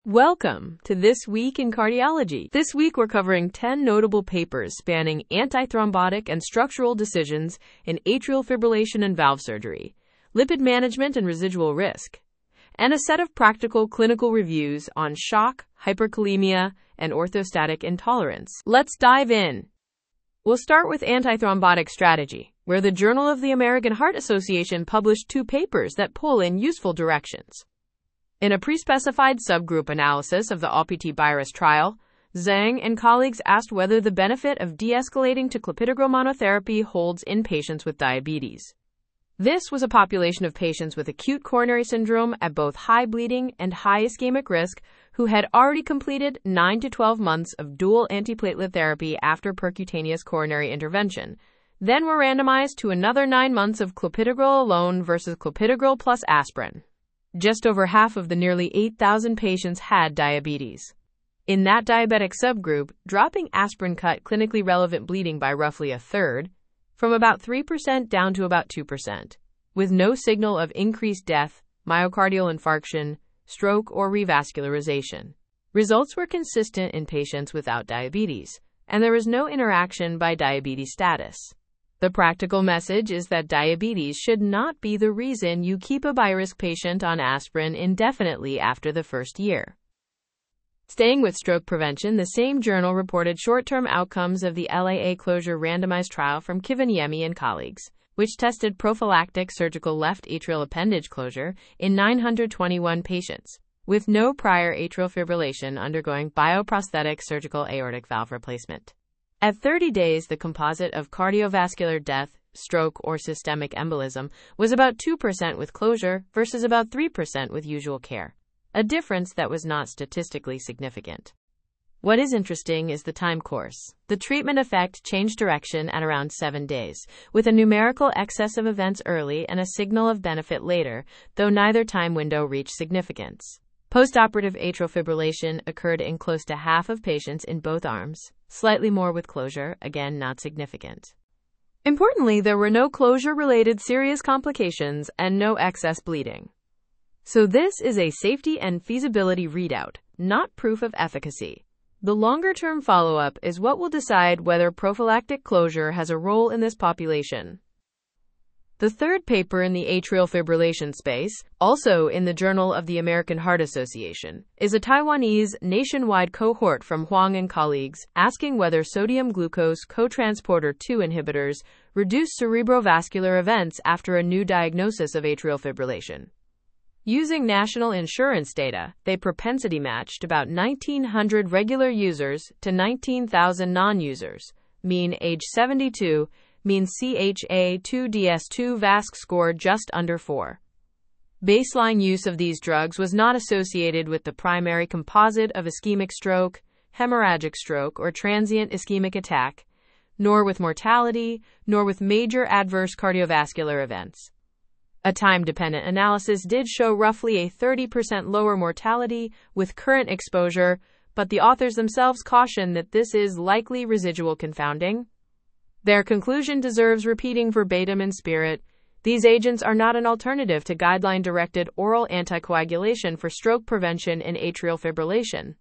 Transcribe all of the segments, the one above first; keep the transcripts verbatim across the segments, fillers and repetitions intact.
Welcome to This Week in Cardiology. This week we're covering ten notable papers spanning antithrombotic and structural decisions in atrial fibrillation and valve surgery, lipid management and residual risk, and a set of practical clinical reviews on shock, hyperkalemia, and orthostatic intolerance. Let's dive in. We'll start with antithrombotic strategy, where the Journal of the American Heart Association published two papers that pull in useful directions. In a pre-specified subgroup analysis of the ALPITI-BIRUS trial, Zhang and colleagues asked whether the benefit of de-escalating to clopidogrel monotherapy holds in patients with diabetes. This was a population of patients with acute coronary syndrome at both high bleeding and high ischemic risk who had already completed nine to twelve months of dual antiplatelet therapy after percutaneous coronary intervention, then were randomized to another nine months of clopidogrel alone versus clopidogrel plus aspirin. Just over half of the nearly eight thousand patients had diabetes. In that diabetic subgroup, dropping aspirin cut clinically relevant bleeding by roughly a third, from about three percent down to about two percent, with no signal of increased death, myocardial infarction, stroke, or revascularization. Results were consistent in patients without diabetes, and there was no interaction by diabetes status. The practical message is that diabetes should not be the reason you keep a high-risk patient on aspirin indefinitely after the first year. Staying with stroke prevention, the same journal reported short-term outcomes of the L A A closure randomized trial from Kivaniemi and colleagues, which tested prophylactic surgical left atrial appendage closure in nine hundred twenty-one patients, with no prior atrial fibrillation undergoing bioprosthetic surgical aortic valve replacement. At thirty days, the composite of cardiovascular death, stroke, or systemic embolism was about two percent with closure versus about three percent with usual care, a difference that was not statistically significant. What is interesting is the time course. The treatment effect changed direction at around seven days, with a numerical excess of events early and a signal of benefit later, though neither time window reached significance. Postoperative atrial fibrillation occurred in close to half of patients in both arms, slightly more with closure, again not significant. Importantly, there were no closure-related serious complications and no excess bleeding. So this is a safety and feasibility readout, not proof of efficacy. The longer-term follow-up is what will decide whether prophylactic closure has a role in this population. The third paper in the atrial fibrillation space, also in the Journal of the American Heart Association, is a Taiwanese nationwide cohort from Huang and colleagues asking whether sodium glucose cotransporter two inhibitors reduce cerebrovascular events after a new diagnosis of atrial fibrillation. Using national insurance data, they propensity matched about nineteen hundred regular users to nineteen thousand non-users, mean age seventy-two, mean C H A two D S two V A S C score just under four. Baseline use of these drugs was not associated with the primary composite of ischemic stroke, hemorrhagic stroke, or transient ischemic attack, nor with mortality, nor with major adverse cardiovascular events. A time-dependent analysis did show roughly a thirty percent lower mortality with current exposure, but the authors themselves caution that this is likely residual confounding. Their conclusion deserves repeating verbatim in spirit. These agents are not an alternative to guideline-directed oral anticoagulation for stroke prevention in atrial fibrillation.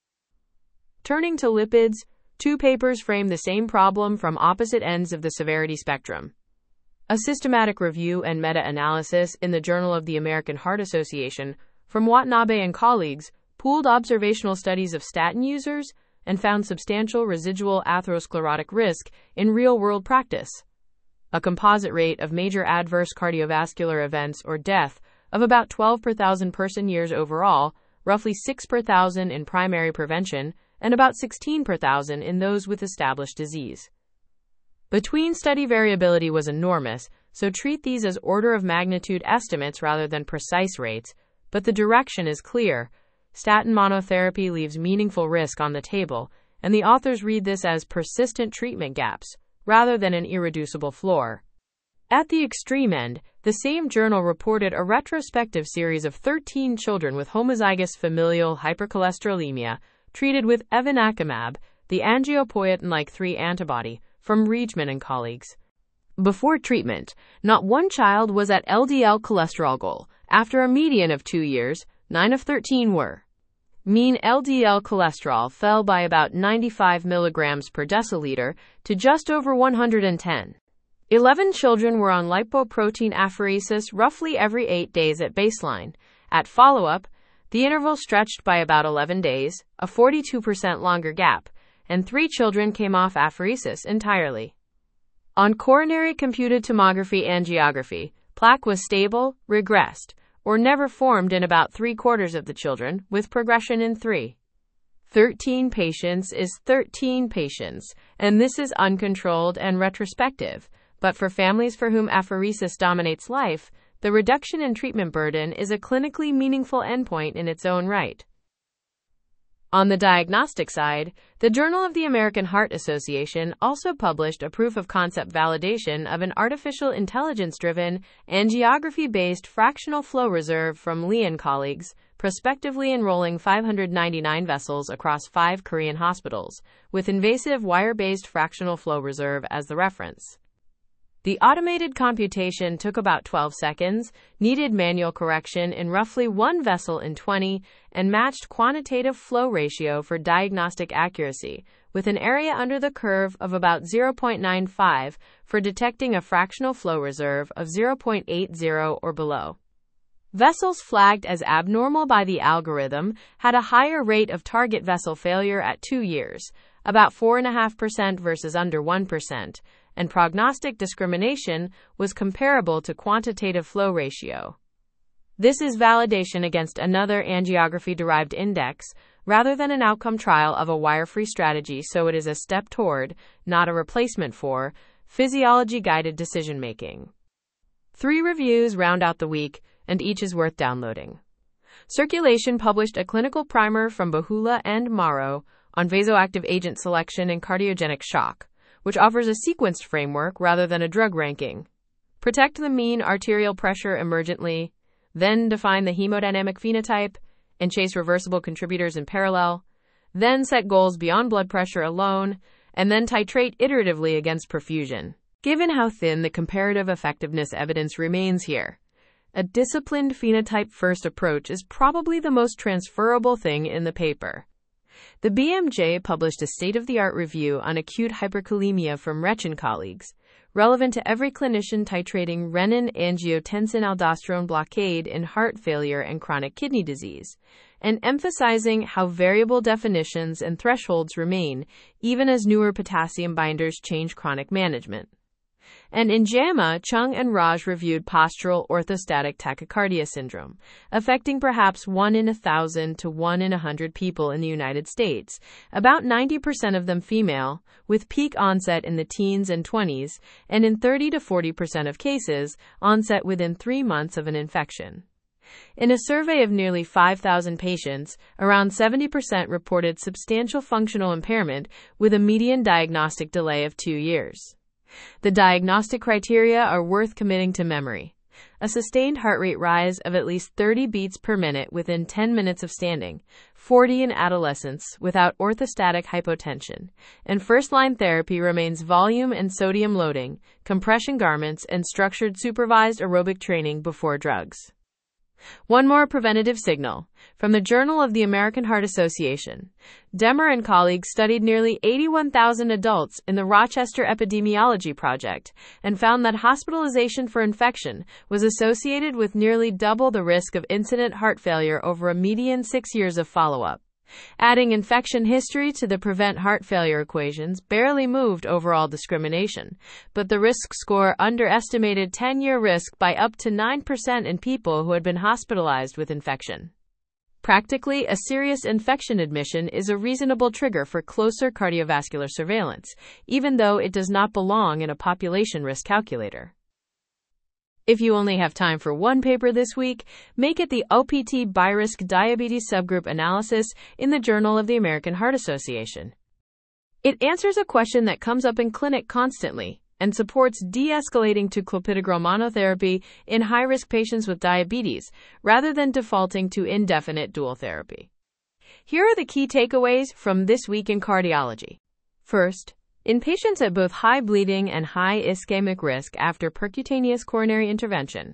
Turning to lipids, two papers frame the same problem from opposite ends of the severity spectrum. A systematic review and meta-analysis in the Journal of the American Heart Association from Watanabe and colleagues pooled observational studies of statin users and found substantial residual atherosclerotic risk in real-world practice. A composite rate of major adverse cardiovascular events or death of about twelve per thousand person-years overall, roughly six per thousand in primary prevention, and about sixteen per thousand in those with established disease. Between-study variability was enormous, so treat these as order-of-magnitude estimates rather than precise rates, but the direction is clear. Statin monotherapy leaves meaningful risk on the table, and the authors read this as persistent treatment gaps, rather than an irreducible floor. At the extreme end, the same journal reported a retrospective series of thirteen children with homozygous familial hypercholesterolemia treated with evinacumab, the angiopoietin-like three antibody, from Reachman and colleagues. Before treatment, not one child was at L D L cholesterol goal. After a median of two years, nine of thirteen were. Mean L D L cholesterol fell by about ninety-five milligrams per deciliter to just over one hundred ten. eleven children were on lipoprotein apheresis roughly every eight days at baseline. At follow-up, the interval stretched by about eleven days, a forty-two percent longer gap, and three children came off apheresis entirely. On coronary computed tomography angiography, plaque was stable, regressed, or never formed in about three-quarters of the children, with progression in three. thirteen patients is thirteen patients, and this is uncontrolled and retrospective, but for families for whom apheresis dominates life, the reduction in treatment burden is a clinically meaningful endpoint in its own right. On the diagnostic side, the Journal of the American Heart Association also published a proof-of-concept validation of an artificial intelligence-driven, angiography-based fractional flow reserve from Lee and colleagues, prospectively enrolling five hundred ninety-nine vessels across five Korean hospitals, with invasive wire-based fractional flow reserve as the reference. The automated computation took about twelve seconds, needed manual correction in roughly one vessel in twenty, and matched quantitative flow ratio for diagnostic accuracy, with an area under the curve of about zero point nine five for detecting a fractional flow reserve of zero point eight zero or below. Vessels flagged as abnormal by the algorithm had a higher rate of target vessel failure at two years, about four point five percent versus under one percent, and prognostic discrimination was comparable to quantitative flow ratio. This is validation against another angiography-derived index, rather than an outcome trial of a wire-free strategy, so it is a step toward, not a replacement for, physiology-guided decision-making. Three reviews round out the week, and each is worth downloading. Circulation published a clinical primer from Bahula and Morrow on vasoactive agent selection in cardiogenic shock, which offers a sequenced framework rather than a drug ranking. Protect the mean arterial pressure emergently, then define the hemodynamic phenotype, and chase reversible contributors in parallel, then set goals beyond blood pressure alone, and then titrate iteratively against perfusion. Given how thin the comparative effectiveness evidence remains here, a disciplined phenotype-first approach is probably the most transferable thing in the paper. The B M J published a state-of-the-art review on acute hyperkalemia from Rech and colleagues, relevant to every clinician titrating renin-angiotensin-aldosterone blockade in heart failure and chronic kidney disease, and emphasizing how variable definitions and thresholds remain even as newer potassium binders change chronic management. And in JAMA, Chung and Raj reviewed postural orthostatic tachycardia syndrome, affecting perhaps one in a thousand to one in a hundred people in the United States, about ninety percent of them female, with peak onset in the teens and twenties, and in thirty to forty percent of cases, onset within three months of an infection. In a survey of nearly five thousand patients, around seventy percent reported substantial functional impairment with a median diagnostic delay of two years. The diagnostic criteria are worth committing to memory. A sustained heart rate rise of at least thirty beats per minute within ten minutes of standing, forty in adolescents without orthostatic hypotension, and first-line therapy remains volume and sodium loading, compression garments, and structured supervised aerobic training before drugs. One more preventative signal. From the Journal of the American Heart Association, Demmer and colleagues studied nearly eighty-one thousand adults in the Rochester Epidemiology Project and found that hospitalization for infection was associated with nearly double the risk of incident heart failure over a median six years of follow-up. Adding infection history to the prevent heart failure equations barely moved overall discrimination, but the risk score underestimated ten-year risk by up to nine percent in people who had been hospitalized with infection. Practically, a serious infection admission is a reasonable trigger for closer cardiovascular surveillance, even though it does not belong in a population risk calculator. If you only have time for one paper this week, make it the O P T Bi-Risk Diabetes Subgroup Analysis in the Journal of the American Heart Association. It answers a question that comes up in clinic constantly and supports de-escalating to clopidogrel monotherapy in high-risk patients with diabetes rather than defaulting to indefinite dual therapy. Here are the key takeaways from This Week in Cardiology. First, in patients at both high bleeding and high ischemic risk after percutaneous coronary intervention,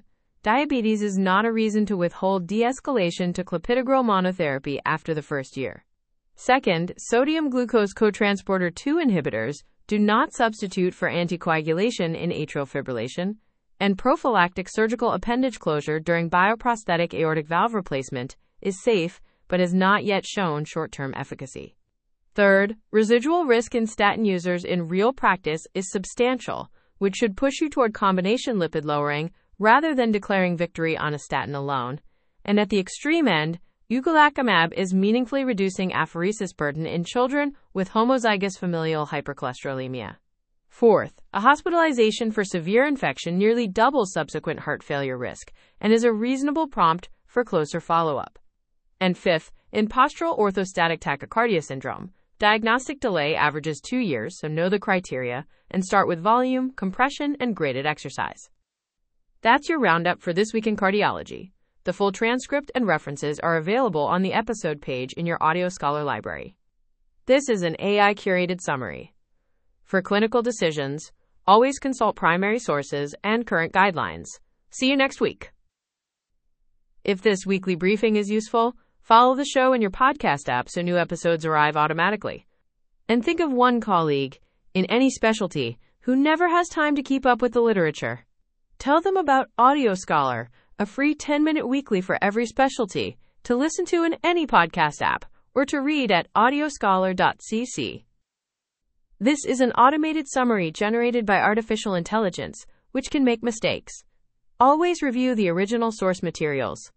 diabetes is not a reason to withhold de-escalation to clopidogrel monotherapy after the first year. Second, sodium glucose cotransporter two inhibitors do not substitute for anticoagulation in atrial fibrillation, and prophylactic surgical appendage closure during bioprosthetic aortic valve replacement is safe but has not yet shown short-term efficacy. Third, residual risk in statin users in real practice is substantial, which should push you toward combination lipid lowering rather than declaring victory on a statin alone. And at the extreme end, ugalacamab is meaningfully reducing apheresis burden in children with homozygous familial hypercholesterolemia. Fourth, a hospitalization for severe infection nearly doubles subsequent heart failure risk and is a reasonable prompt for closer follow-up. And fifth, in postural orthostatic tachycardia syndrome, diagnostic delay averages two years, so know the criteria, and start with volume, compression, and graded exercise. That's your roundup for This Week in Cardiology. The full transcript and references are available on the episode page in your Audio Scholar library. This is an A I-curated summary. For clinical decisions, always consult primary sources and current guidelines. See you next week. If this weekly briefing is useful, follow the show in your podcast app so new episodes arrive automatically. And think of one colleague, in any specialty, who never has time to keep up with the literature. Tell them about Audio Scholar, a free ten-minute weekly for every specialty, to listen to in any podcast app, or to read at audio scholar dot c c. This is an automated summary generated by artificial intelligence, which can make mistakes. Always review the original source materials.